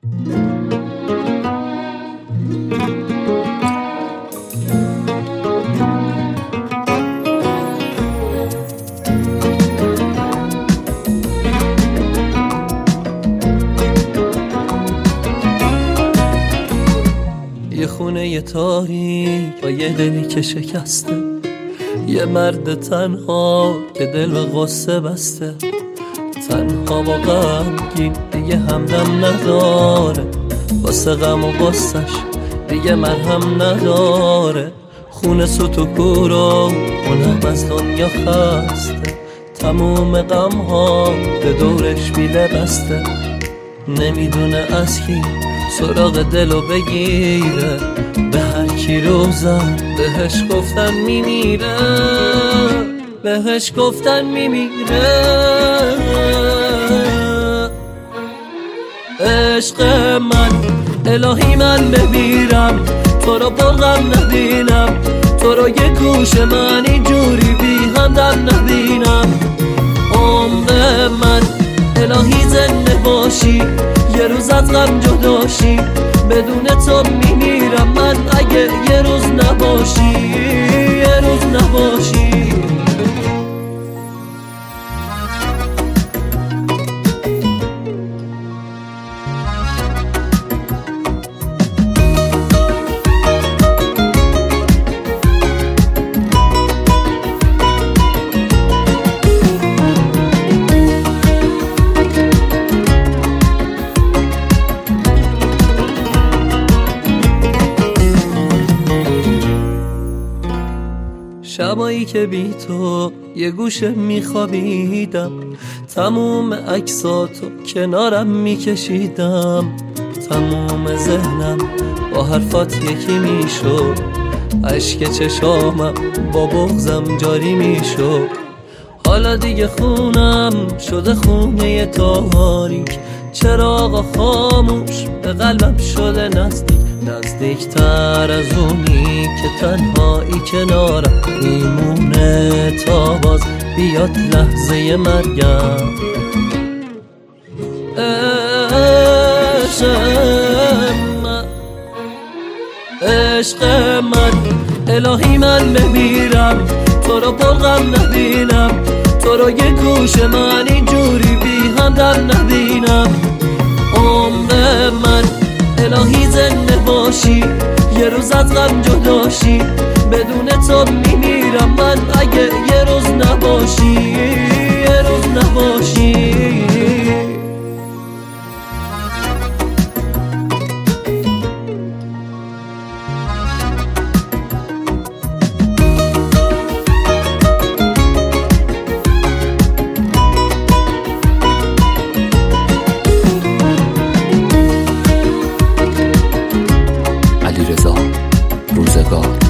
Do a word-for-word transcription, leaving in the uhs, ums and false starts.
یه خونه یه تاریک با یه دلی که شکسته، یه مرد تنها که دل به غصه بسته، تنها با غمگین دیگه همدم نداره، واسه غم و غصش دیگه مرهم نداره. خونه سوت و کور و اونم از دنیا خسته، تموم غم ها به دورش بیله بسته، نمیدونه از کی سراغ دلو بگیره، به هر کی رو زد بهش گفتن میمیره، بهش گفتن میمیره. عشق من الهی من بمیرم، تو رو پرغم نبینم، تو رو یه گوش من اینجوری بی همدم نبینم. عمر من الهی زنده باشی، یه روز از غم جداشی، بدون تو میمیرم من اگه یه روز نباشی، یه روز نباشی. شبایی که بی تو یه گوشه میخوابیدم، تموم عکساتو کنارم میکشیدم، تموم ذهنم با حرفات یکی میشد، اشک چشامم با بغضم جاری میشد. حالا دیگه خونم شده خونه تاریک، چراغ خاموش به قلبم شده نزدیک، نزدیکتر از اونی که تنهایی کنارم میمونه تا باز بیاد لحظه مرگم. عشق من عشق من الهی من بمیرم، تو رو پرغم نبینم، تو رو یه گوش من اینجوری بی همدم نبینم. عمر من الهی زنده باشی، یه روز از غم جداشی، بدون تو میمیرم من اگه یه روز نباشی، یه روز نباشی. علیرضا روزگار.